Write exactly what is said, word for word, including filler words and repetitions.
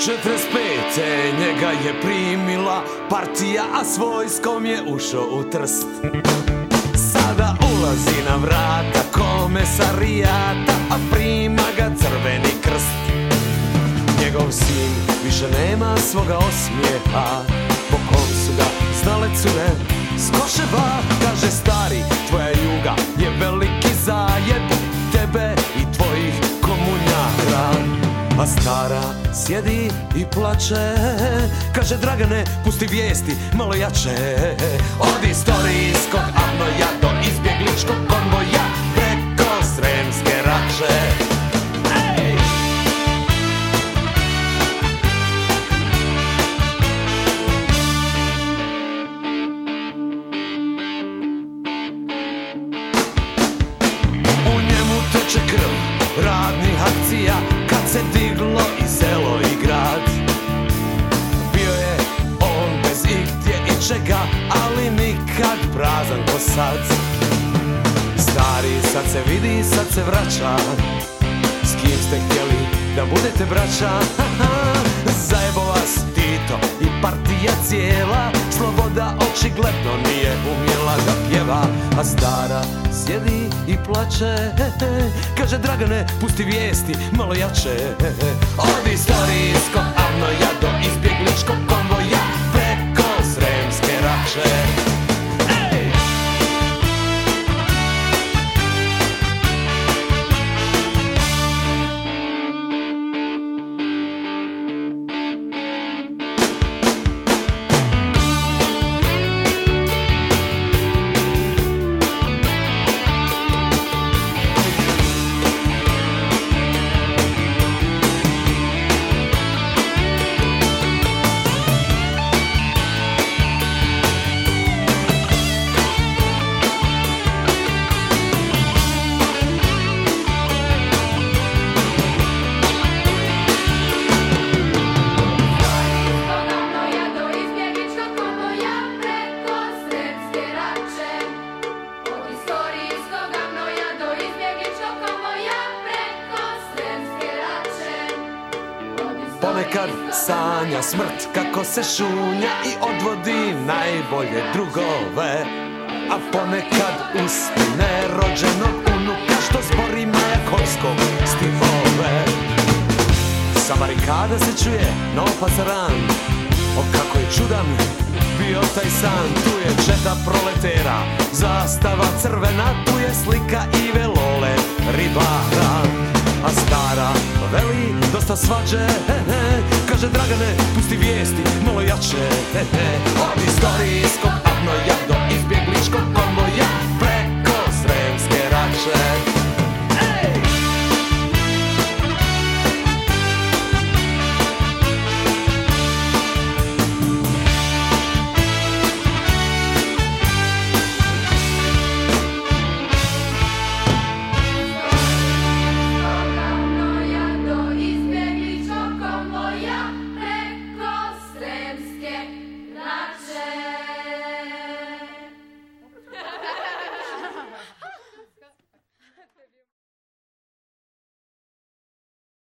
četrdeset pete njega je primila partija, a s vojskom je ušao u Trst. Sada ulazi na vrata komesarijata, a prima ga Crveni krst. Njegov sin više nema svoga osmijeha, po kom su ga znale cure s Koševa. Kaže stari, tvoja Juga je veliki zajeb, tebe i tvojih komunjara. A stara sjedi i plače, kaže Dragane, pusti vijesti malo jače. Od istorijskog avnoja do izbjegličkog konvoja, preko Sremske Rače. U njemu teče krv radnih akcija, kad se diglo i selo i grad. Bio je on bez igdje i čega, ali nikad prazan ko sad. Stari, sad se vidi, sad se vraća, s kim ste htjeli da budete braća. Zajebo vas Tito i partija cijela, sloboda očigledno nije umjela da pjeva. A stara sjedi i plače, kaže Dragane, pusti vijesti malo jače. Od istorijskog avnoja do izbjegličkog konvoja, preko Sremske Rače. Ponekad sanja smrt kako se šunja i odvodi najbolje drugove, a ponekad uspine rođenog unuka što zbori Majakovskog stihove. Sa barikada se čuje nov pasaran, o kako je čudan bio taj san. Tu je četa proletera, zastava crvena, tu je slika Ive Lole ribara. A stara veli dosta svađe, he he, kaže Dragane, pusti vijesti malo jače, he he. Od istorijskog avnoja